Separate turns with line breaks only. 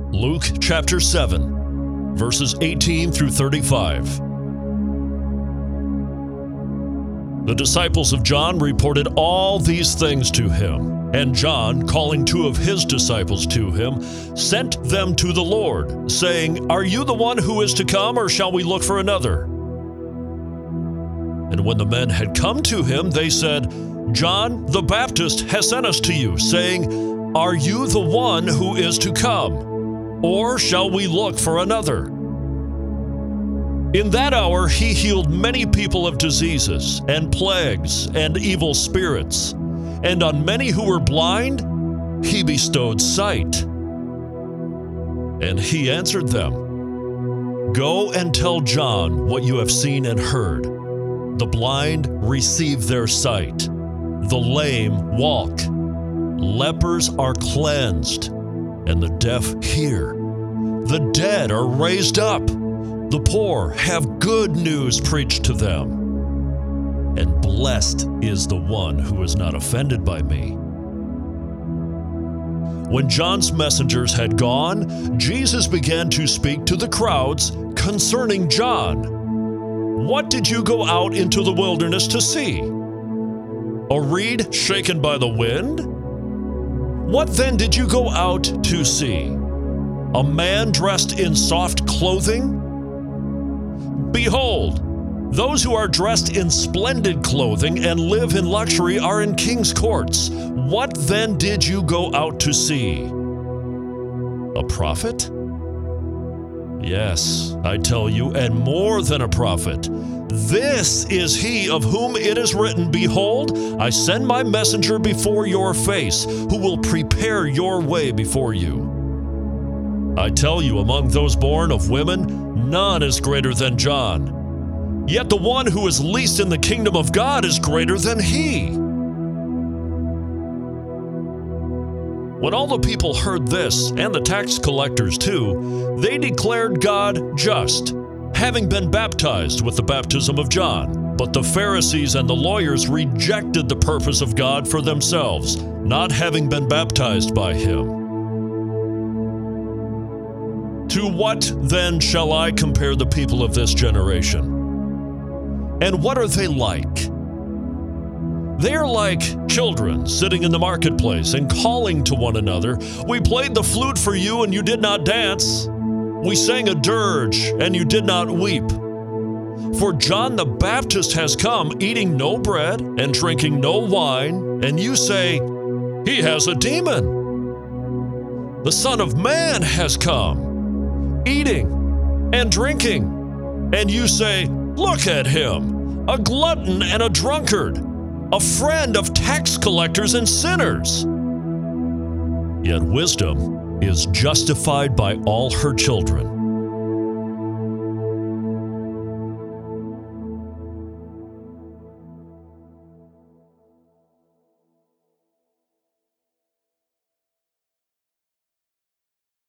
Luke chapter 7, verses 18 through 35. The disciples of John reported all these things to him, and John, calling two of his disciples to him, sent them to the Lord, saying, "Are you the one who is to come, or shall we look for another?" And when the men had come to him, they said, "John the Baptist has sent us to you, saying, 'Are you the one who is to come, or shall we look for another?'" In that hour he healed many people of diseases and plagues and evil spirits, and on many who were blind he bestowed sight. And he answered them, "Go and tell John what you have seen and heard. The blind receive their sight, the lame walk, lepers are cleansed, and the deaf hear. The dead are raised up, the poor have good news preached to them. And blessed is the one who is not offended by me." When John's messengers had gone, Jesus began to speak to the crowds concerning John. "What did you go out into the wilderness to see? A reed shaken by the wind? What then did you go out to see? A man dressed in soft clothing? Behold, those who are dressed in splendid clothing and live in luxury are in king's courts. What then did you go out to see? A prophet? Yes, I tell you, and more than a prophet. This is he of whom it is written, 'Behold, I send my messenger before your face, who will prepare your way before you.' I tell you, among those born of women, none is greater than John. Yet the one who is least in the kingdom of God is greater than he." When all the people heard this, and the tax collectors too, they declared God just, having been baptized with the baptism of John. But the Pharisees and the lawyers rejected the purpose of God for themselves, not having been baptized by him. To what then shall I compare the people of this generation? And what are they like? They are like children sitting in the marketplace and calling to one another, "We played the flute for you and you did not dance. We sang a dirge and you did not weep. For John the Baptist has come, eating no bread and drinking no wine, and you say, 'He has a demon.' The Son of Man has come, eating and drinking, and you say, 'Look at him, a glutton and a drunkard, a friend of tax collectors and sinners.' Yet wisdom is justified by all her children.